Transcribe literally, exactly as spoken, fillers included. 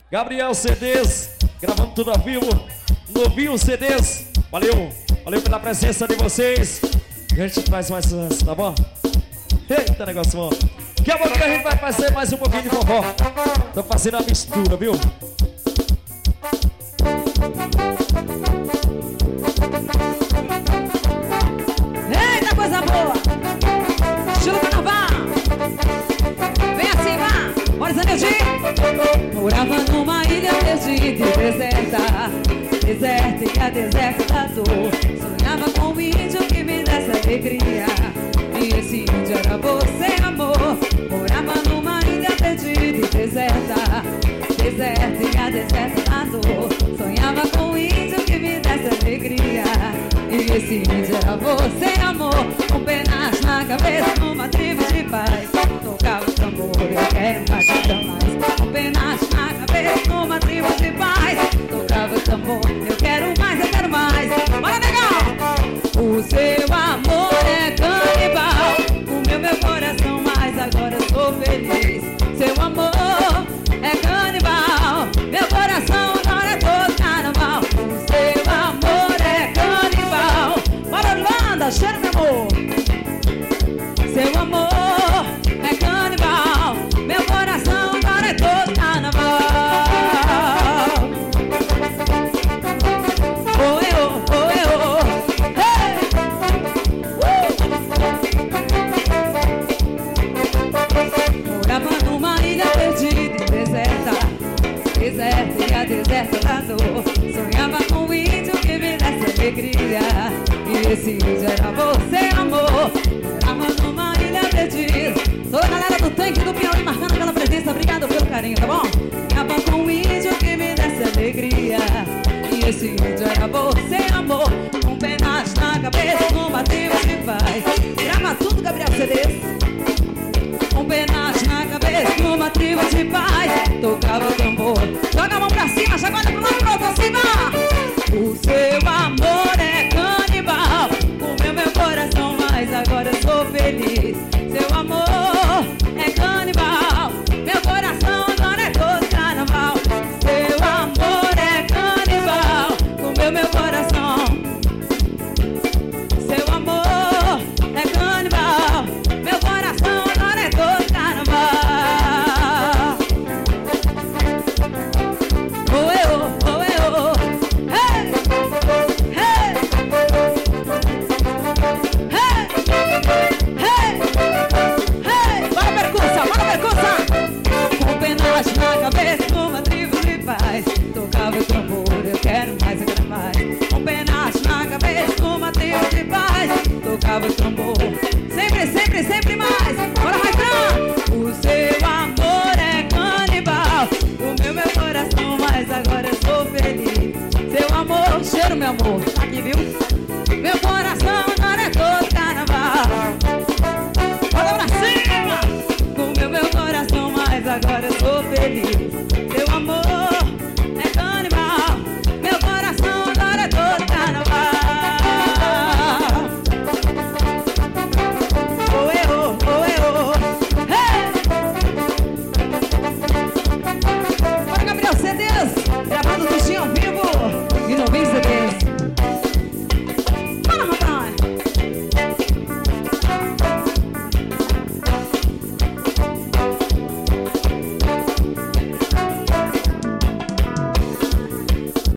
Gabriel C Ds, gravando tudo ao vivo. Novinho C Ds. Valeu, valeu pela presença de vocês. E a gente faz mais sucesso, tá bom? Eita, negócio bom. Daqui a pouco a gente vai fazer mais um pouquinho de forró. Tô fazendo a mistura, viu? Eita, coisa boa! Estilo carnaval! Vem assim, vá! Bora, Zaneldi! Morava numa ilha perdida e deserta, deserta e a deserta da dor. Sonhava com um índio que me desse alegria, e esse índio era você, amor. Morava numa ilha perdida e deserta, deserta e a deserta da dor. Sonhava com um índio que me desse alegria, e esse índio era você, amor. Com penas na cabeça, numa tribo de paz. Tocava o tambor, eu quero mais, nada mais. Com penas na cabeça, numa tribo de paz. Tocava o tambor, eu quero mais, eu quero mais. Bora, negão! O seu amor é canibal, comeu meu coração, mas agora eu sou feliz. Seu amor é canibal, meu coração agora é todo carnaval. O seu amor é canibal. Bora, Orlando, cheira, meu amor. Seu amor é canibal, meu coração agora é todo carnaval. Oh, eu, oh, eu, hey! uh! Morava numa ilha perdida e deserta, deserta e a deserta da dor. Sonhava com um índio que me desse alegria, e esse índio era você, amor. Morava numa ilha perdida. Toda a galera do tanque do Piauí marcando pela presença. Obrigado pelo carinho, tá bom? Sonhava com um índio que me desse alegria, e esse índio era você, amor. Com penas na cabeça, numa tribo de paz. Grava tudo, Gabriel C Ds. Com penas na cabeça, numa tribo de paz. Tocava o tambor. Joga a mão pra cima, chacoalha pro lado, pro outro, assim, vai! O seu